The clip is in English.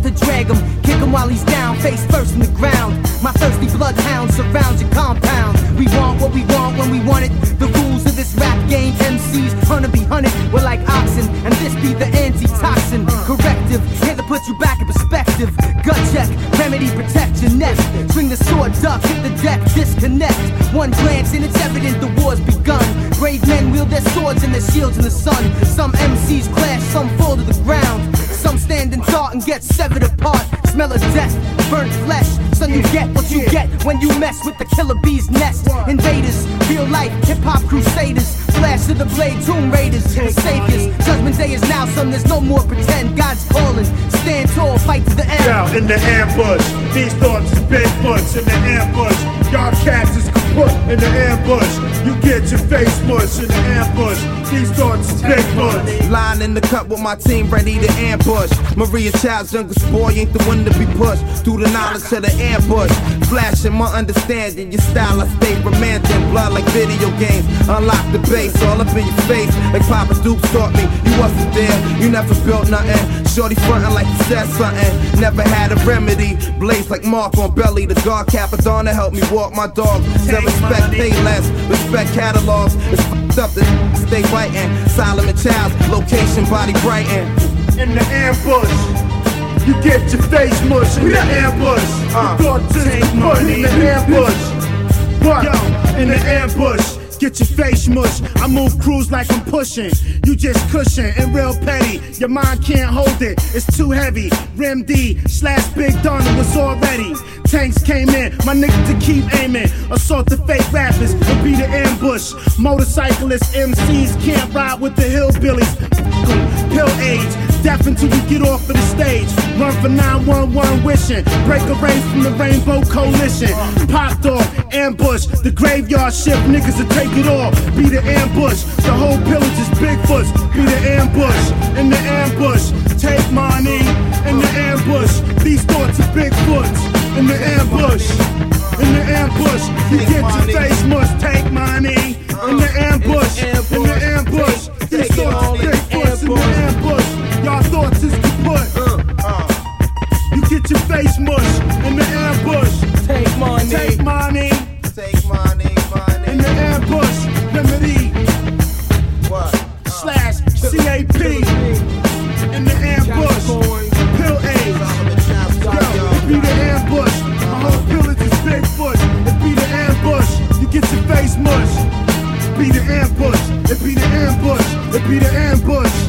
Start to drag him, kick him while he's down, face first in the ground. My thirsty bloodhound surrounds your compound. We want what we want when we want it. The rules of this rap game, MCs hunter be hunted. We're like oxen, and this be the antitoxin. Corrective, here to put you back in perspective. Gut check, remedy, protect your neck. Swing the sword, duck, hit the deck, disconnect. One glance and it's evident the war's begun. Brave men wield their swords and their shields in the sun. Some MCs clash, some fall to the ground. Some stand in thought and get severed apart. Smell of death, burnt flesh. Son, you get what you get when you mess with the killer bee's nest. Invaders, real life hip-hop crusaders. Flash to the blade, tomb raiders, the saviors. Judgment day is now, son, there's no more pretend. God's calling, stand tall, fight to the end. Out in the ambush, these thoughts is Bigfoots in the ambush. Y'all cats is kaput in the ambush. You get your face mush in the ambush. These thoughts is Bigfoots. Lying in the cut with my team ready to ambush. Maria Child's youngest boy ain't the one to be pushed through the knowledge of the ambush. Flashing my understanding, your style I stay romantic. Blood like video games, unlock the bass all up in your face. Like Papa Dukes taught me, you wasn't there, you never built nothing. Shorty frontin' like you said something, never had a remedy. Blaze like Mark on belly, the guard Capadonna to help me walk my dog. Said respect pay less, respect catalogs. It's f***ed up to stay writing. Solomon Child's location, body brighten. In the ambush, you get your face mush in the ambush. You thought to take money in the ambush. What? In the ambush. Get your face mush. I move crews like I'm pushing. You just cushion and real petty. Your mind can't hold it. It's too heavy. Rim D / Big Donald was already. Tanks came in. My niggas to keep aiming. Assault the fake rappers and be the ambush. Motorcyclists, MCs can't ride with the hillbillies. Pill age. Deaf until we get off of the stage. Run for 911 wishing. Break a range from the Rainbow Coalition. Popped off, ambush. The graveyard shift, niggas will take it all. Be the ambush. The whole pillage is Bigfoots. Be the ambush. In the ambush. Take money. In the ambush. These thoughts are Bigfoots. In the ambush. In the ambush. You get your face mush. Take money. In the ambush. In the ambush. These thoughts are Bigfoots. In the ambush. Y'all thoughts is kaput. You get your face mush in the ambush. Take money. Take money. Take money, money. In the ambush. Remedy. What? / CAP. In the ambush. Pill age. Yo, it be the ambush. My whole village is Bigfoot. It be the ambush. You get your face mush. It be the ambush. It be the ambush. It be the ambush.